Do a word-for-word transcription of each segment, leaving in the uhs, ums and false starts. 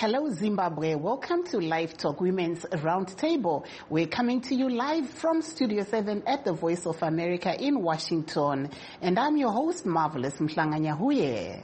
Hello, Zimbabwe. Welcome to Live Talk Women's Roundtable. We're coming to you live from Studio seven at the Voice of America in Washington. And I'm your host, Marvelous Mhlanganyahuye.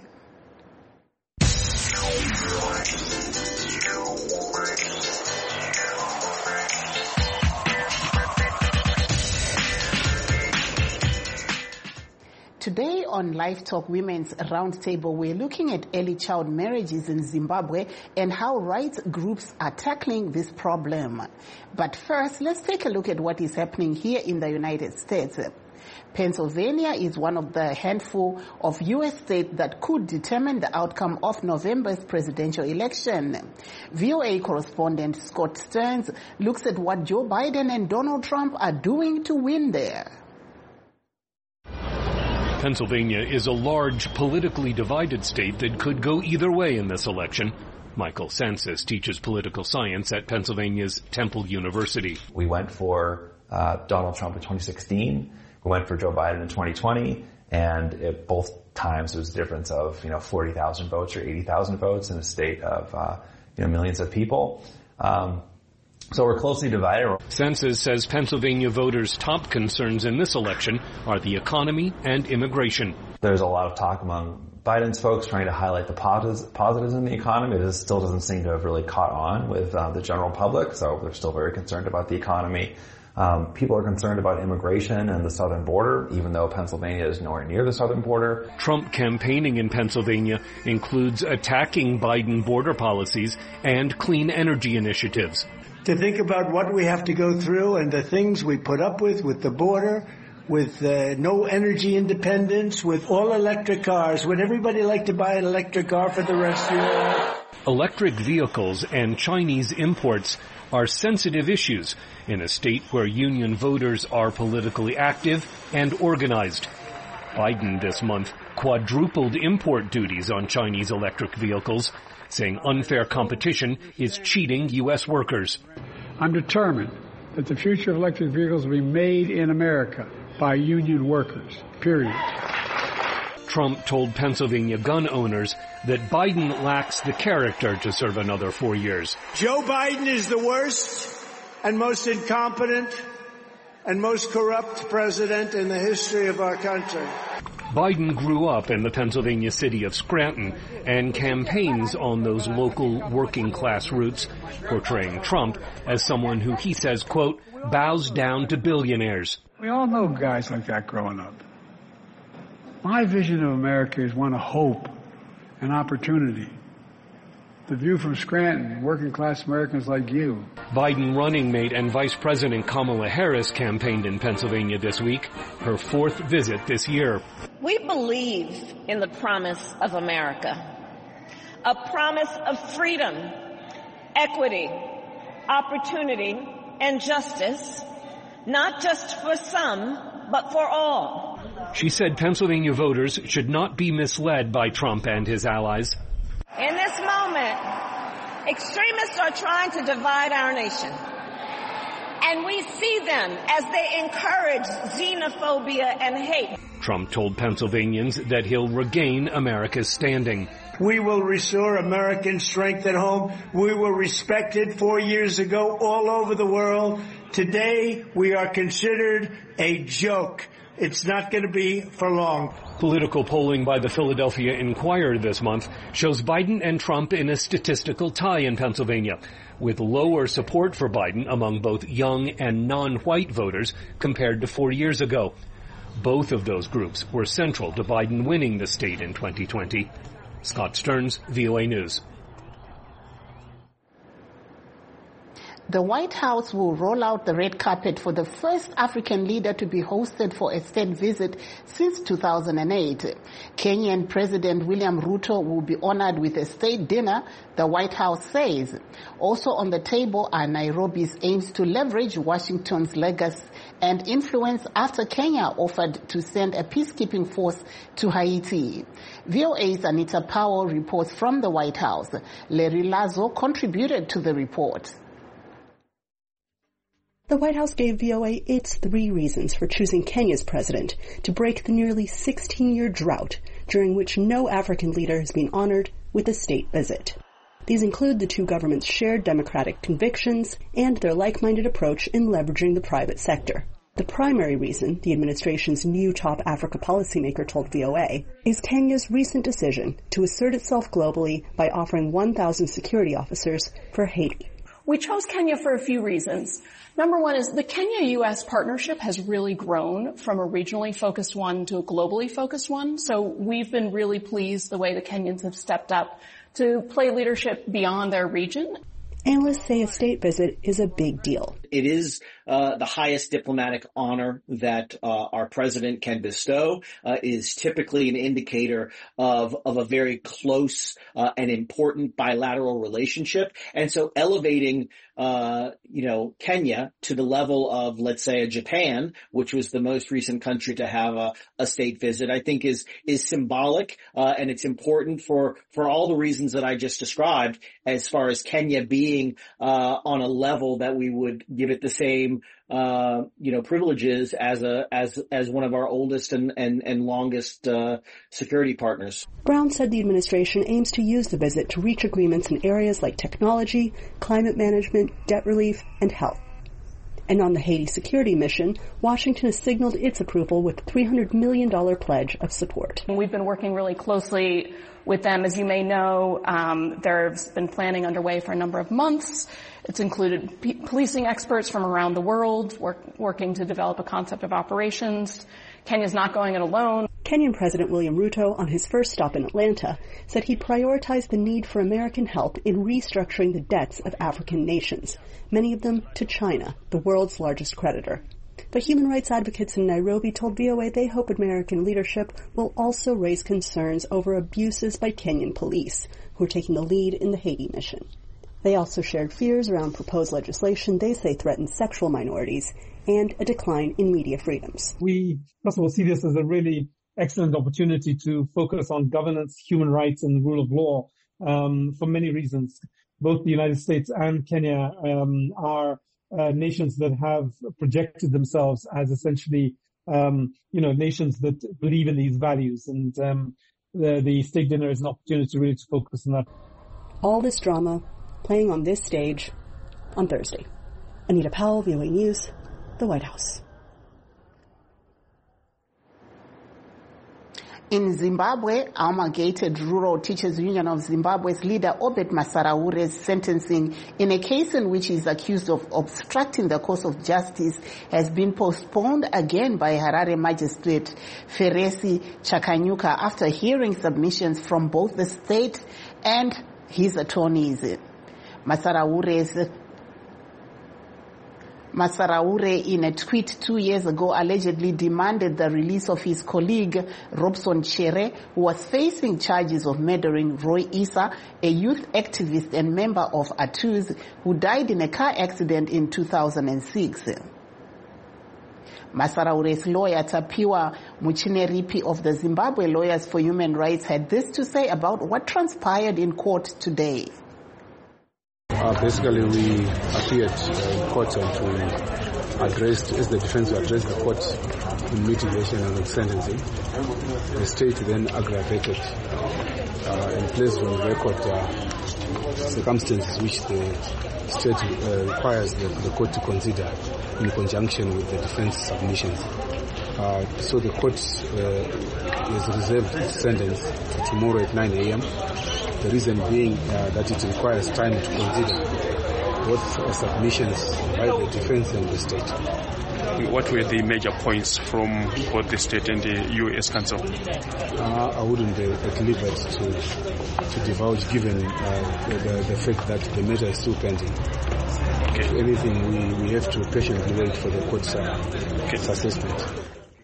Today on Live Talk Women's Roundtable, we're looking at early child marriages in Zimbabwe and how rights groups are tackling this problem. But first, let's take a look at what is happening here in the United States. Pennsylvania is one of the handful of U S states that could determine the outcome of November's presidential election. V O A correspondent Scott Stearns looks at what Joe Biden and Donald Trump are doing to win there. Pennsylvania is a large, politically divided state that could go either way in this election. Michael Sansis teaches political science at Pennsylvania's Temple University. We went for uh, Donald Trump in twenty sixteen. We went for Joe Biden in twenty twenty. And at both times, it was a difference of, you know, forty thousand votes or eighty thousand votes in a state of, uh, you know, millions of people. Um, So we're closely divided. Census says Pennsylvania voters' top concerns in this election are the economy and immigration. There's a lot of talk among Biden's folks trying to highlight the positives, positives in the economy. This still doesn't seem to have really caught on with uh, the general public, so they're still very concerned about the economy. Um, people are concerned about immigration and the southern border, even though Pennsylvania is nowhere near the southern border. Trump campaigning in Pennsylvania includes attacking Biden border policies and clean energy initiatives. To think about what we have to go through and the things we put up with, with the border, with uh, no energy independence, with all electric cars. Would everybody like to buy an electric car for the rest of your life? Electric vehicles and Chinese imports are sensitive issues in a state where union voters are politically active and organized. Biden this month quadrupled import duties on Chinese electric vehicles, saying unfair competition is cheating U S workers. I'm determined that the future of electric vehicles will be made in America by union workers, period. Trump told Pennsylvania gun owners that Biden lacks the character to serve another four years. Joe Biden is the worst and most incompetent and most corrupt president in the history of our country. Biden grew up in the Pennsylvania city of Scranton and campaigns on those local working-class roots, portraying Trump as someone who he says, quote, bows down to billionaires. We all know guys like that growing up. My vision of America is one of hope and opportunity. The view from Scranton, working-class Americans like you. Biden running mate and Vice President Kamala Harris campaigned in Pennsylvania this week, her fourth visit this year. We believe in the promise of America, a promise of freedom, equity, opportunity, and justice, not just for some, but for all. She said Pennsylvania voters should not be misled by Trump and his allies. In this moment, extremists are trying to divide our nation. And we see them as they encourage xenophobia and hate. Trump told Pennsylvanians that he'll regain America's standing. We will restore American strength at home. We were respected four years ago all over the world. Today, we are considered a joke. It's not going to be for long. Political polling by the Philadelphia Inquirer this month shows Biden and Trump in a statistical tie in Pennsylvania, with lower support for Biden among both young and non-white voters compared to four years ago. Both of those groups were central to Biden winning the state in twenty twenty. Scott Stearns, V O A News. The White House will roll out the red carpet for the first African leader to be hosted for a state visit since two thousand eight. Kenyan President William Ruto will be honored with a state dinner, the White House says. Also on the table are Nairobi's aims to leverage Washington's legacy and influence after Kenya offered to send a peacekeeping force to Haiti. V O A's Anita Powell reports from the White House. Larry Lazo contributed to the report. The White House gave V O A its three reasons for choosing Kenya's president to break the nearly sixteen-year drought during which no African leader has been honored with a state visit. These include the two governments' shared democratic convictions and their like-minded approach in leveraging the private sector. The primary reason, the administration's new top Africa policymaker told V O A, is Kenya's recent decision to assert itself globally by offering one thousand security officers for Haiti. We chose Kenya for a few reasons. Number one is the Kenya-U S partnership has really grown from a regionally focused one to a globally focused one. So we've been really pleased the way the Kenyans have stepped up to play leadership beyond their region. Analysts say a state visit is a big deal. It is uh, the highest diplomatic honor that uh, our president can bestow. Uh, is typically an indicator of of a very close uh, and important bilateral relationship. And so elevating uh, you know, Kenya to the level of, let's say, a Japan, which was the most recent country to have a, a state visit, I think is is symbolic, uh, and it's important for for all the reasons that I just described, as far as Kenya being uh, on a level that we would give it the same uh, you know, privileges as a as as one of our oldest and and, and longest uh, security partners. Brown said the administration aims to use the visit to reach agreements in areas like technology, climate management, debt relief, and health. And on the Haiti security mission, Washington has signaled its approval with a three hundred million dollars pledge of support. We've been working really closely with them. As you may know, um, there's been planning underway for a number of months. It's included p- policing experts from around the world work, working to develop a concept of operations. Kenya's not going it alone. Kenyan President William Ruto, on his first stop in Atlanta, said he'd prioritize the need for American help in restructuring the debts of African nations, many of them to China, the world's largest creditor. But human rights advocates in Nairobi told V O A they hope American leadership will also raise concerns over abuses by Kenyan police, who are taking the lead in the Haiti mission. They also shared fears around proposed legislation they say threatens sexual minorities and a decline in media freedoms. We, first of all, see this as a really excellent opportunity to focus on governance, human rights, and the rule of law um, for many reasons. Both the United States and Kenya um, are uh, nations that have projected themselves as essentially, um, you know, nations that believe in these values. And um, the, the state dinner is an opportunity really to focus on that. All this drama playing on this stage on Thursday. Anita Powell, V O A News, the White House. In Zimbabwe, Amalgamated Rural Teachers Union of Zimbabwe's leader Obed Masaraure's sentencing in a case in which he is accused of obstructing the course of justice has been postponed again by Harare magistrate Feresi Chakanyuka after hearing submissions from both the state and his attorneys. Masaraure's Masaraure, in a tweet two years ago, allegedly demanded the release of his colleague, Robson Chere, who was facing charges of murdering Roy Issa, a youth activist and member of ATUZ, who died in a car accident in two thousand six. Masaraure's lawyer, Tapiwa Muchineripi of the Zimbabwe Lawyers for Human Rights, had this to say about what transpired in court today. Uh, basically, we appeared uh, in court and we addressed, as the defense, we addressed the court in mitigation and sentencing. The state then aggravated uh, and placed on record uh, circumstances which the state uh, requires the, the court to consider in conjunction with the defense submissions. Uh, so the court uh, has reserved its sentence for tomorrow at nine a.m. The reason being uh, that it requires time to consider both uh, submissions by the defense and the state. What were the major points from both the state and the U S Council? Uh, I wouldn't be at liberty to, to divulge given uh, the, the fact that the matter is still pending. Okay. If anything, we, we have to patiently wait for the court's uh, okay. assessment.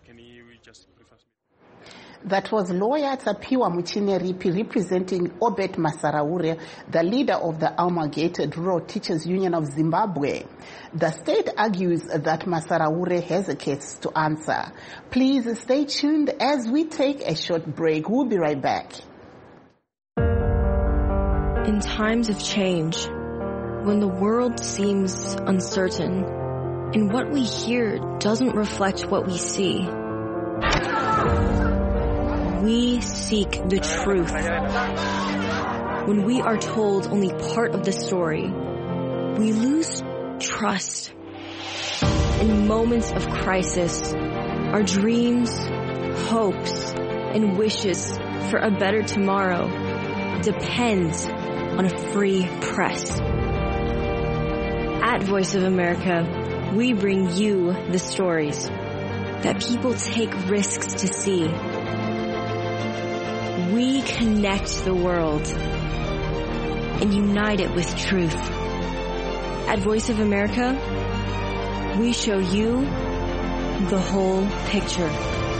That was lawyer Tapiwa Muchineripi representing Obed Masaraure, the leader of the Amalgamated Rural Teachers Union of Zimbabwe. The state argues that Masaraure has a case to answer. Please stay tuned as we take a short break. We'll be right back. In times of change, when the world seems uncertain and what we hear doesn't reflect what we see, we seek the truth. when we are told only part of the story, we lose trust. In moments of crisis, our dreams, hopes, and wishes for a better tomorrow depends on a free press. At Voice of America, we bring you the stories that people take risks to see. We connect the world and unite it with truth. At Voice of America, we show you the whole picture.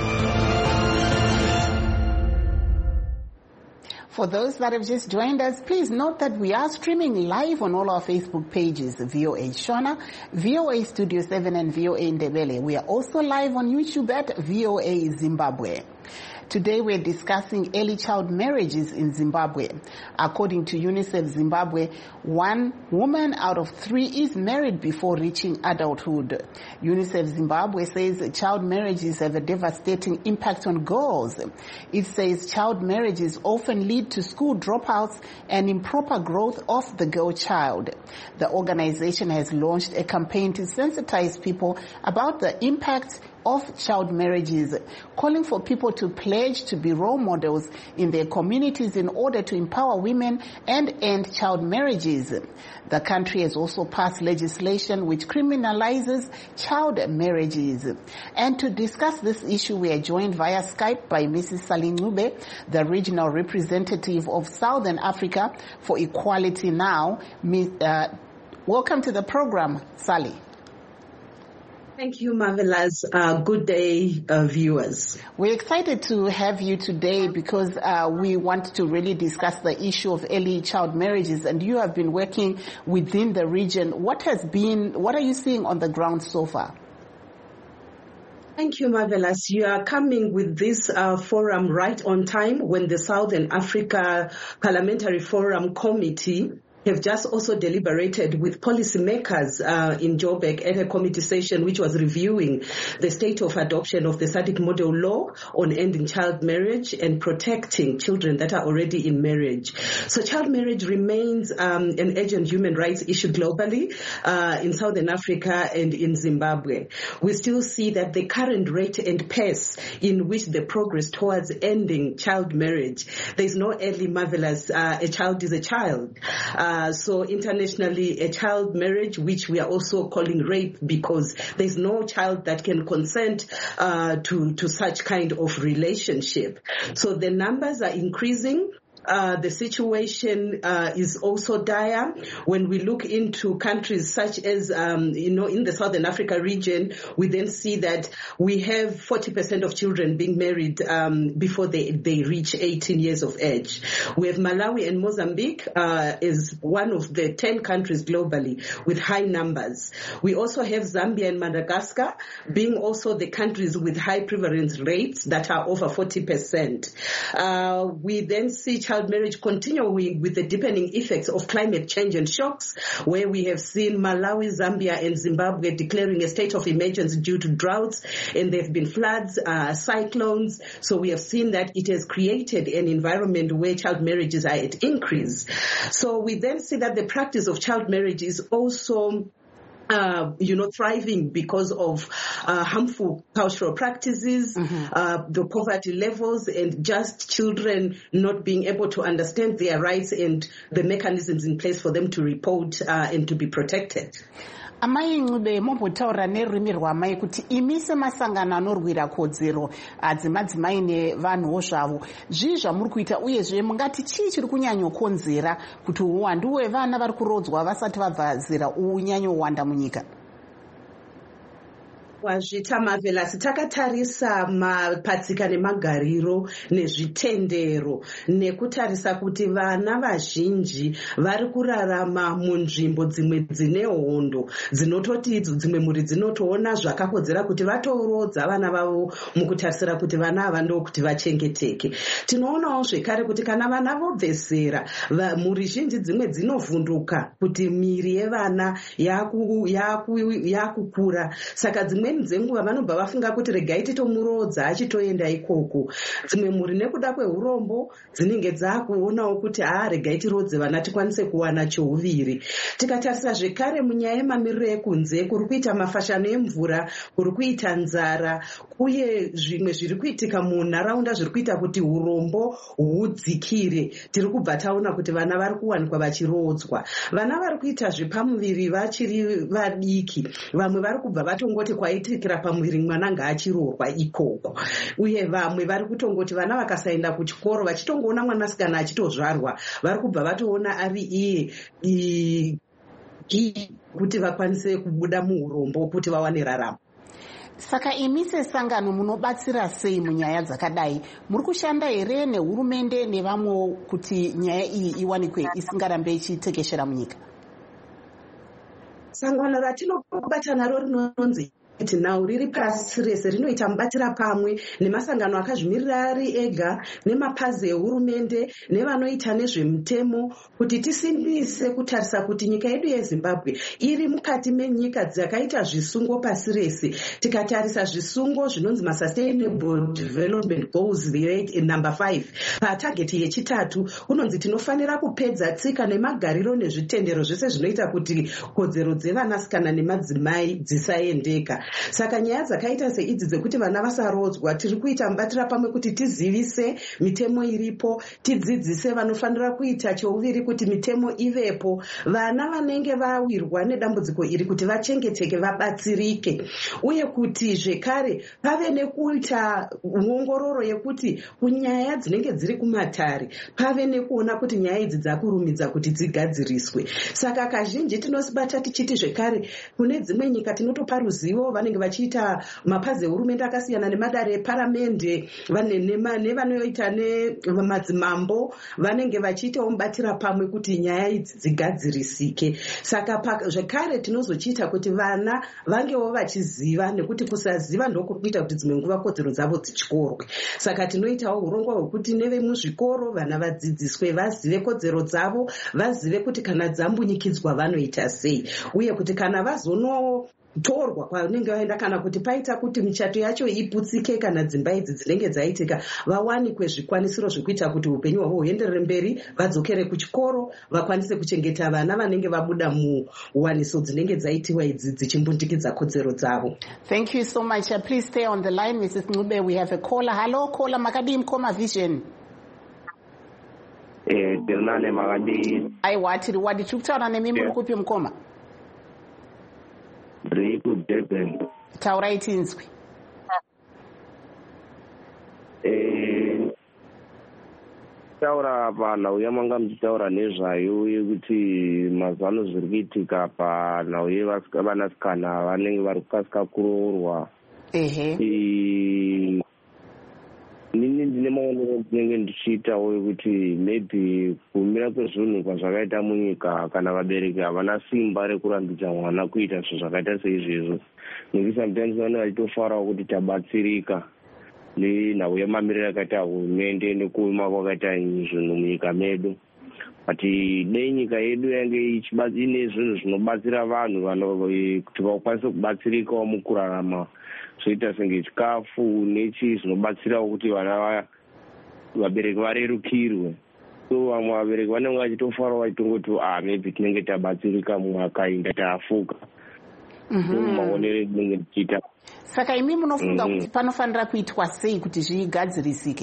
For those that have just joined us, please note that we are streaming live on all our Facebook pages, V O A Shona, V O A Studio seven, and V O A Ndebele. We are also live on YouTube at V O A Zimbabwe. Today we're discussing early child marriages in Zimbabwe. According to UNICEF Zimbabwe, one woman out of three is married before reaching adulthood. UNICEF Zimbabwe says child marriages have a devastating impact on girls. It says child marriages often lead to school dropouts and improper growth of the girl child. The organization has launched a campaign to sensitize people about the impact of child marriages, calling for people to pledge to be role models in their communities in order to empower women and end child marriages. The country has also passed legislation which criminalizes child marriages. And to discuss this issue, we are joined via Skype by Missus Sally Ncube, the regional representative of Southern Africa for Equality Now. Uh, welcome to the program, Sally. Thank you, Marvelous. Uh, good day, uh, viewers. We're excited to have you today because uh, we want to really discuss the issue of early child marriages, and you have been working within the region. What has been, what are you seeing on the ground so far? Thank you, Marvelous. You are coming with this uh, forum right on time when the Southern Africa Parliamentary Forum Committee have just also deliberated with policymakers uh, in Joburg at a committee session which was reviewing the state of adoption of the S A D C model law on ending child marriage and protecting children that are already in marriage. So child marriage remains um, an urgent human rights issue globally uh, in Southern Africa and in Zimbabwe. We still see that the current rate and pace in which the progress towards ending child marriage, there is no early marvelous, uh, a child is a child. Uh, Uh, so internationally, a child marriage, which we are also calling rape, because there's no child that can consent uh, to, to such kind of relationship. So the numbers are increasing. Uh, the situation uh, is also dire. When we look into countries such as, um, you know, in the Southern Africa region, we then see that we have forty percent of children being married um, before they, they reach eighteen years of age. We have Malawi and Mozambique uh, is one of the ten countries globally with high numbers. We also have Zambia and Madagascar being also the countries with high prevalence rates that are over forty percent. Uh, we then see child marriage continuing with the deepening effects of climate change and shocks, where we have seen Malawi, Zambia, and Zimbabwe declaring a state of emergency due to droughts, and there have been floods, uh, cyclones. So we have seen that it has created an environment where child marriages are at increase. So we then see that the practice of child marriage is also Uh, you know, thriving because of uh, harmful cultural practices, mm-hmm. uh, the poverty levels, and just children not being able to understand their rights and the mechanisms in place for them to report uh, and to be protected. Amai Ncube mombotaura nerurimi rwamai kuti imi semasangano anorwira kodzero adzimadzimai nevanhuwo zvavo zvii zvamuri kuita, uyezve mungati chii chiri kunyanyokonzera kuti uwandu hwevana vari kurodzwa vasati vabva zera unyanyowanda munyika? Wazvita Marvelous, takatarisa mapatsika nemagariro nezvitendero nekutarisa kuti vana vazhinji vari kurarama munzvimbo dzimwe dzine hondo dzinototi idzo dzimwe mhuri dzinotoona zvakakodzera kuti vatorodza vana vavo mukutarisira kuti vana ava ndokuti vachengeteke. Tinoonawo zvekare kuti kana vana vobvesera mhuri zhinji dzimwe dzinovhunduka kuti miri yevana yakukura, saka dzimwe dzimweni dzenguva vanobva vafunga kuti regai titomurodza achitoenda ikoko. Dzimwe mhuri nekuda kweurombo dzinenge dzakuonawo kuti haa regai tirodze vana tikwanise kuwana chouviri. Tikatarisa zvekare munyaya yemamiriro ekunze kuri kuita mafashano emvura, kuri kuita nzara uye zvimwe zviri kuitika munharaunda zviri kuita kuti urombo hudzikire. Tiri kubva taona kuti vana vari kuwanikwa vachirodzwa. Vana vari kuita zvepamuviri vachiri vadiki, vamwe vari kubva vatongoti kwaitikira pamuviri mwana ngaachirorwa ikoko, uye vamwe vari kutongoti vana vakasaenda kuchikoro vachitongoona mwanasikana achitozvarwa vari kubva vatoona ari iye kuti vakwanise kubuda muurombo kuti vawane raramo. Saka imi sesangano munobatsira sei munyaya dzakadai? Muri kushanda here nehurumende nevamwe kuti nyaya iyi iwanikwe isingarambe ichitekeshera munyika? Sangano ratinobata naro rinonzi now riri pasi rese rinoita mubatira pamwe nemasangano akazvimirira ari ega nemapazi ehurumende nevanoita nezvemutemo kuti tisimbise kutarisa kuti nyika yedu yeZimbabwe iri mukati menyika dzakaita zvisungo pasi rese. Tikatarisa zvisungo zvinonzi maSustainable Development Goals number five patageti yechitatu kunonzi tinofanira kupedza tsika nemagariro nezvitendero zvese zvinoita kuti kodzero dzevanasikana nemadzimai dzisaendeka. Saka nyaya dzakaita seidzi dzekuti vana vasarodzwa tiri kuita mubatira pamwe kuti tizivise mitemo iripo, tidzidzise vanofanira kuita chouviri kuti mitemo ivepo, vana vanenge vawirwa nedambudziko iri kuti vachengeteke vabatsirike, uye kuti zvekare pave nekuita ongororo yekuti kunyaya dzinenge dziri kumatare pave nekuona kuti nyaya idzi dzakurumidza kuti dzigadziriswe. Saka kazhinji tinosibata tichiti zvekare kune dzimwe nyika tinotopa ruzivo vanenge vachiita mapazi ehurumende akasiyana nemadare eparamende nevanoita nemadzimambo vanenge vachiitawo mubatira pamwe kuti nyaya idzi dzigadzirisike. Saka zvekare tinozochiita kuti vana vangewo vachiziva, nekuti kusaziva ndokuri kuita kuti dzimwe nguva kodzero dzavo dzichkorwe. Saka tinoitawo urongwa hwekuti nevemuzvikoro vana vadzidziswe vazive kodzero dzavo, vazive kuti kana dzambunyikidzwa vanoita sei, uye kuti kana vazono torwa kwanenge vaenda kana kuti paita kuti michato yacho iputsike kana dzimba idzi dzinenge dzaitika vawanikwe zvikwanisiro zvekuita kuti upenyu hwavo huenderere mberi, vadzokere kuchikoro, vakwanise kuchengeta vana vanenge vabuda muwaniso dzinenge dzaitiwa idzi dzichimbundikidza kodzero dzavo. Thank you so much. Uh, please stay on the line, Missus Ncube. We have a caller. Hello, caller. Makadi Mkoma Vision. Eh, Bernane Makadi. Aiwa, tiri wadi tukutaura nemimi mkupi Mkoma. Riku Durban. Taurai tinzwi. Eh, taura panhau yamanga muchitaura nezvayo yekuti mazano zviri kuitika panhau yevanasikana vanenge vari kukasika kuroorwa. Ehe. Nini ndine maonero ndinenge ndichiitawo yekuti maybe kumira kwezvinhu kwazvakaita munyika kana vabereki havana simba rekurambidza mwana kuita zvinhu zvakaita seizvezvo, nekuti sometimes vanenge vachitofarawo kuti tabatsirika nenhau yemamiriro yakaita hurumende nekuima kwakaita zvinhu munyika medu. But dei nyika yedu yange ine zvinhu zvinobatsira vanhu kuti vakwanise kubatsirikawo mukurarama, zvoita senge chikafu nechi zvinobatsirawo kuti vana vabereki varerukirwe. So vamwe vabereki vanenge vachitofarawo vachitongoti ah maybe tinenge tabatsirika mumwe akainda taafuka. Maonero endinenge ndichiita. Saka imi munofunga kuti panofanira kuitwa sei kuti zvigadzirisike?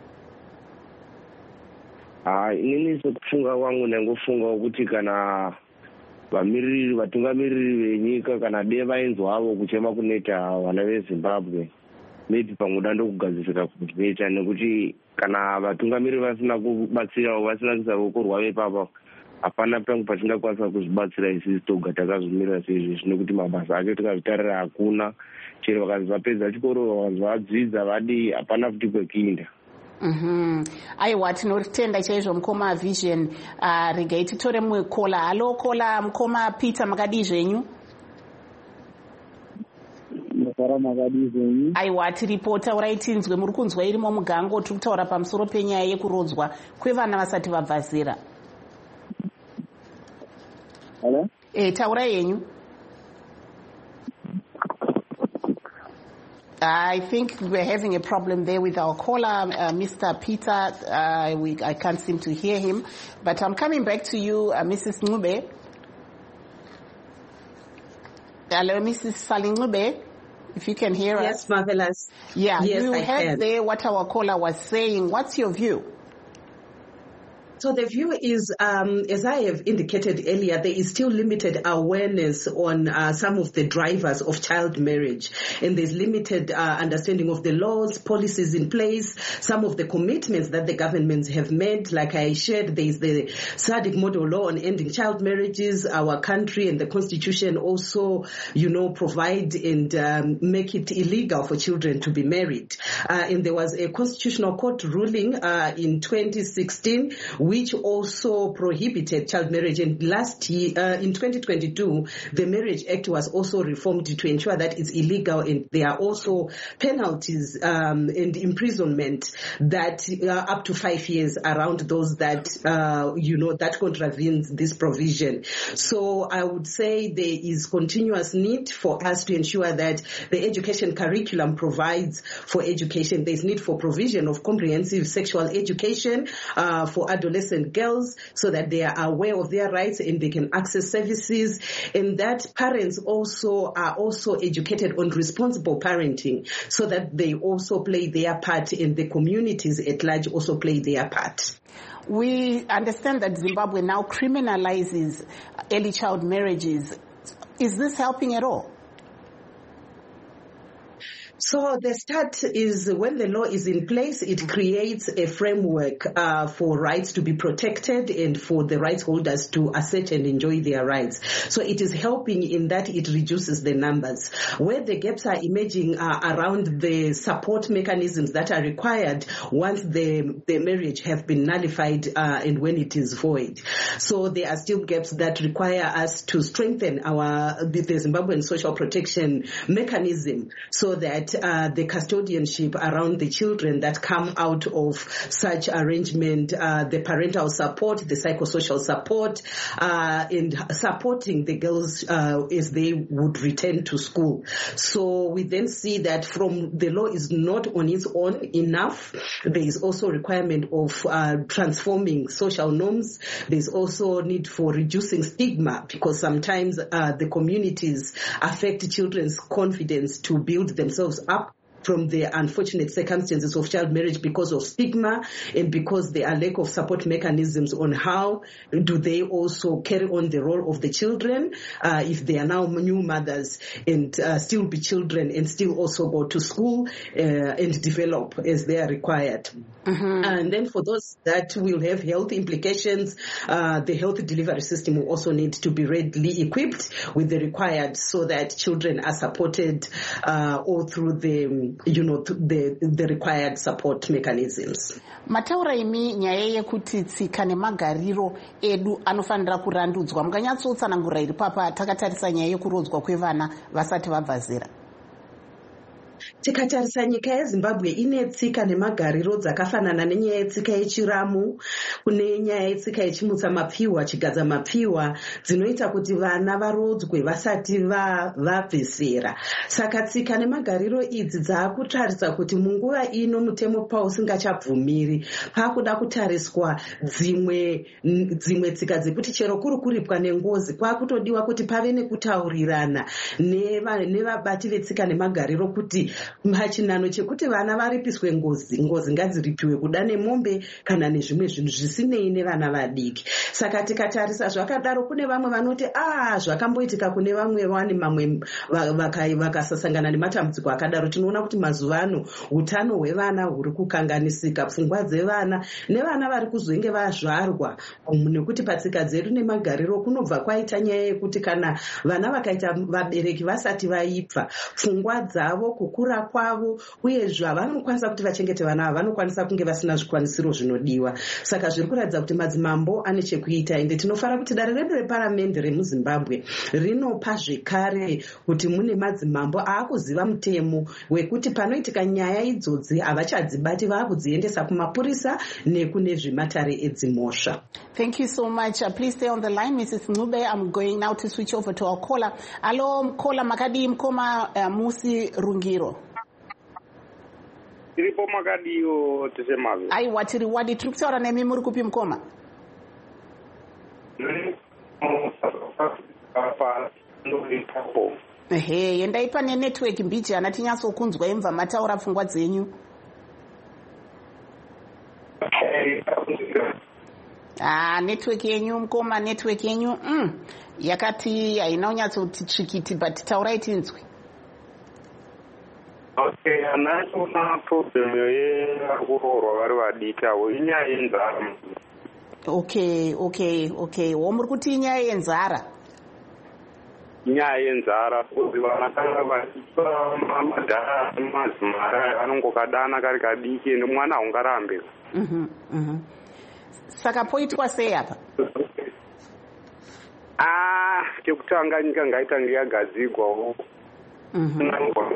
Ah, inini sekufunga kwangu ndangofunga kuti kana vamiriri vatungamiriri venyika kana dei vainzwavo kuchema kunoita vana veZimbabwe, maybe pamwe dando kugadzirisika kunoita, nekuti kana vatungamiriri vasina kubatsirawo, vasina kuisa ruoko rwavo ipapo, hapana pangu patingakwanisa kuzvibatsira isisi toga takazvimirira seizvezvi, nekuti mabasa acho tikazvitarira hakuna. Chero vakazi vapedza chikoro vakazi vadzidza vadii, hapana futi kwekuinda. Mhm. Aiwa, tinotenda chaizvo Mkoma Vision. Uh, regai titore mumwe kola. Halo kola Mkoma Peter, makadii zvenyu? Makara makadii zvenyu? Aiwa, tiripo. Taurai tinzwe. Muri kunzwa irimo mugango tiri kutaura pamusoro penyaya yekurodzwa kwevana vasati vabva zera. Halo? Eh, taurai yenyu. I think we're having a problem there with our caller, uh, Mister Peter. Uh, we, I can't seem to hear him. But I'm coming back to you, uh, Missus Ncube. Hello, Missus Salingube, if you can hear yes, us. Yes, marvelous. Yeah, yes, you I heard can. there what our caller was saying. What's your view? So the view is, um, as I have indicated earlier, there is still limited awareness on uh, some of the drivers of child marriage. And there's limited uh, understanding of the laws, policies in place, some of the commitments that the governments have made. Like I shared, there is the SADC model law on ending child marriages. Our country and the constitution also, you know, provide and um, make it illegal for children to be married. Uh, and there was a constitutional court ruling uh, in twenty sixteen, which also prohibited child marriage. And last year, uh, in twenty twenty-two, the Marriage Act was also reformed to ensure that it's illegal, and there are also penalties um, and imprisonment that are up to five years around those that, uh, you know, that contravenes this provision. So I would say there is continuous need for us to ensure that the education curriculum provides for education. There's need for provision of comprehensive sexual education uh, for adolescent girls, so that they are aware of their rights and they can access services, and that parents also are also educated on responsible parenting, so that they also play their part and the communities at large also play their part. We understand that Zimbabwe now criminalizes early child marriages. Is this helping at all? So the start is when the law is in place, it creates a framework uh, for rights to be protected and for the rights holders to assert and enjoy their rights. So it is helping in that it reduces the numbers. Where the gaps are emerging uh, around the support mechanisms that are required once the, the marriage have been nullified uh, and when it is void. So there are still gaps that require us to strengthen our the Zimbabwean social protection mechanism, so that Uh, the custodianship around the children that come out of such arrangement, uh, the parental support, the psychosocial support, uh, and supporting the girls uh, as they would return to school. So we then see that from the law is not on its own enough. There is also requirement of uh, transforming social norms. There's also need for reducing stigma, because sometimes uh, the communities affect children's confidence to build themselves up from the unfortunate circumstances of child marriage because of stigma and because there are lack of support mechanisms on how do they also carry on the role of the children uh, if they are now new mothers and uh, still be children and still also go to school uh, and develop as they are required. Mm-hmm. And then for those that will have health implications, uh, the health delivery system will also need to be readily equipped with the required, so that children are supported uh, all through the you know, the, the required support mechanisms. Mataura imi nyaya yekuti tsika nemagariro edu anofanira kurandudzwa. Mukanyatsoutsanangura iri papa takatarisa nyaya yekurodzwa kwevana vasati vabva zera. Tikatarisa nyika yeZimbabwe ine tsika nemagariro dzakafanana nenyaya yetsika yechiramu, kune nyaya yetsika yechimutsa mapfiwa, chigadza mapfiwa, dzinoita kuti vana varodzwe vasati vabve zera. Saka tsika nemagariro idzi dzaakutarisa kuti munguva ino mutemo pausingachabvumiri, paakuda kutariswa dzimwe dzimwe tsika dzekuti chero kuri kuripwa nengozi kwakutodiwa kuti pave nekutaurirana nevabati vetsika nemagariro kuti machinano chekuti vana varipiswe ngozi ngozi ngadziripiwe kuda nemombe kana nezvimwe zvinhu zvisinei nevana vadiki. Saka tikatarisa zvakadaro, kune vamwe vanoti ah zvakamboitika kune vamwe vane mamwe vakasasangana nematambudziko akadaro. Tinoona kuti mazuva ano utano hwevana huri kukanganisika, pfungwa dzevana nevana vari kuzonge vazvarwa, nekuti patsika dzedu nemagariro kunobva kwaita nyaya yekuti kana vana vakaita vabereki vasati vaipfa, pfungwa dzavo, kukura kwavo uye zvavanokwanisa kuti vachengete vana ava vanokwanisa kunge vasina zvikwanisiro zvinodiwa. Saka zviri kuratidza kuti madzimambo ane chekuita, ende tinofara kuti dare redu reparamende remuZimbabwe rinopa zvekare kuti mune madzimambo aakuziva mutemo wekuti panoitika nyaya idzodzi havachadzibati, vaakudziendesa kumapurisa nekune zvematare edzimhosva. Thank you so much. Uh, please stay on the line, Missus Ncube. I'm going now to switch over to our caller. Hello, caller Makadi Mkoma uh, Musi Rungiro. tiripo makadiyo tisemave. Aiwa tiri wadi tiri kutaura nemi muri kupi mukoma? Ehe, endai pane network mbiji hana tinyatsokunzwa imva mataura pfungwa dzenyu. Ah, network yenyu mukoma, network yenyu mm, yakati haina unyatsoti tsvikiti but taurai tinzwe. Okay, anachona problem yekurorwa vari vadiki avo inyaya yenzara. Okay, okay, okay. Womuri kuti inyaya yenzara? Inyaya yenzara kuti vanatanga vachipa madhara madzimara anongokadana kari kadiki ende mwana haungarambe. Mhm, mhm. Saka poitwa sei apa? Ah, chekutanga nyika ngaitange yagadzigwawo. Mhm.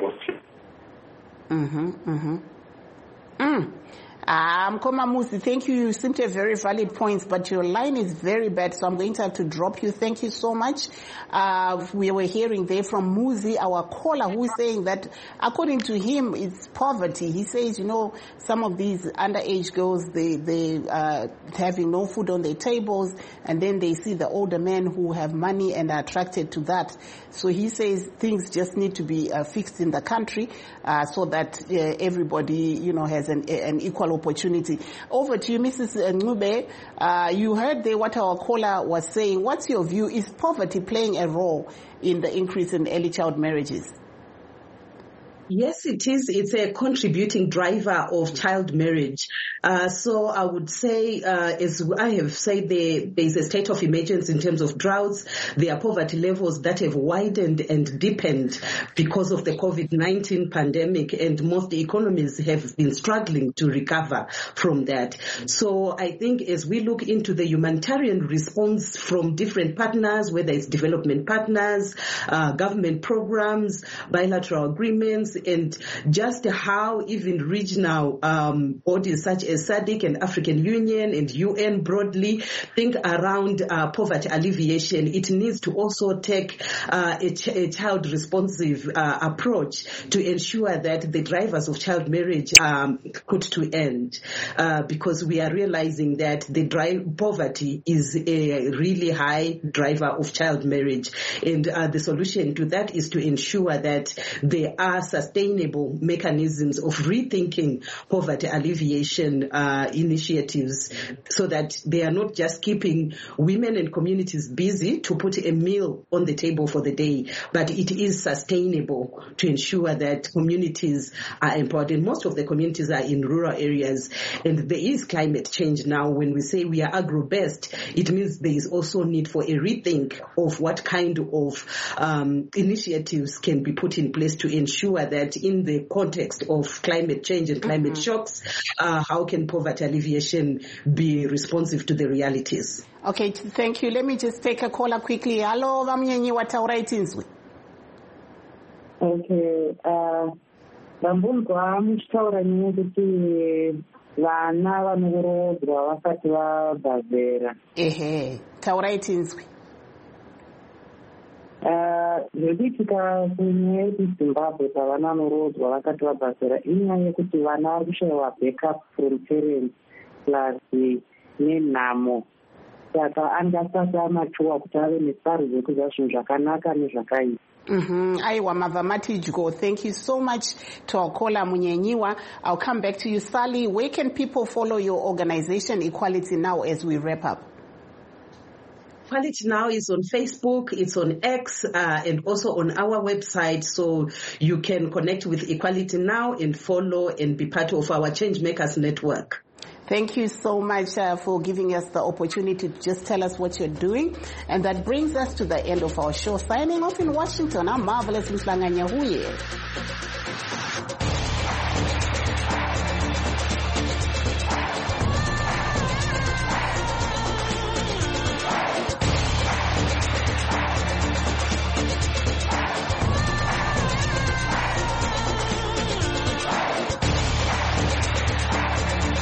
Mhm, mhm. Mm. Ah, Mkoma Musi, thank you. You seem to have very valid points, but your line is very bad, so I'm going to have to drop you. Thank you so much. Uh, we were hearing there from Muzi, our caller, who is saying that according to him, it's poverty. He says, you know, some of these underage girls, they, they uh, having no food on their tables, and then they see the older men who have money and are attracted to that. So he says things just need to be uh, fixed in the country uh, so that uh, everybody, you know, has an, an equal opportunity. Over to you, Missus Ngube. Uh, you heard there what our caller was saying. What's your view? Is poverty playing a role in the increase in early child marriages? Yes, it is. It's a contributing driver of child marriage. Uh, so I would say, uh, as I have said, there, there is a state of emergency in terms of droughts. There are poverty levels that have widened and deepened because of the COVID nineteen pandemic, and most economies have been struggling to recover from that. So I think as we look into the humanitarian response from different partners, whether it's development partners, uh, government programs, bilateral agreements, and just how even regional um, bodies such as SADC and African Union and U N broadly think around uh, poverty alleviation, it needs to also take uh, a, ch- a child responsive uh, approach to ensure that the drivers of child marriage um, put to end, uh, because we are realizing that the drive poverty is a really high driver of child marriage, and uh, the solution to that is to ensure that there are sustainable mechanisms of rethinking poverty alleviation uh, initiatives, so that they are not just keeping women and communities busy to put a meal on the table for the day, but it is sustainable to ensure that communities are empowered. And most of the communities are in rural areas, and there is climate change now. When we say we are agro-based, it means there is also need for a rethink of what kind of um, initiatives can be put in place to ensure that in the context of climate change and climate mm-hmm. shocks, uh, how can poverty alleviation be responsive to the realities? Okay, thank you. Let me just take a caller quickly. Hello, Vamnyenyi wataura itinzwi. Okay, uh, ndambunzwa muchitaura nyaya kuti vana vanorodzwa vasati vabhadhera. Ehe, taura itinzwi. Zvinoitika kunyaya yekuzimbabwe pavana vanorodzwa vakati vabhadhera inyaya yekuti vana vari kushayiwa backup from parents plus nenhamo. Saka angasati amachuwa kuti ave nesaro dzekuziva zvinhu zvakanaka nezvakaipa. Mm-hmm. Aiwa Mavamatijgo, thank you so much to our caller Munyenyiwa. I'll come back to you, Sally. Where can people follow your organization Equality Now as we wrap up? Equality Now is on Facebook, it's on X, uh, and also on our website, so you can connect with Equality Now and follow and be part of our Changemakers network. Thank you so much uh, for giving us the opportunity to just tell us what you're doing. And that brings us to the end of our show. Signing off in Washington, I'm Marvelous Mhlanganya Huye.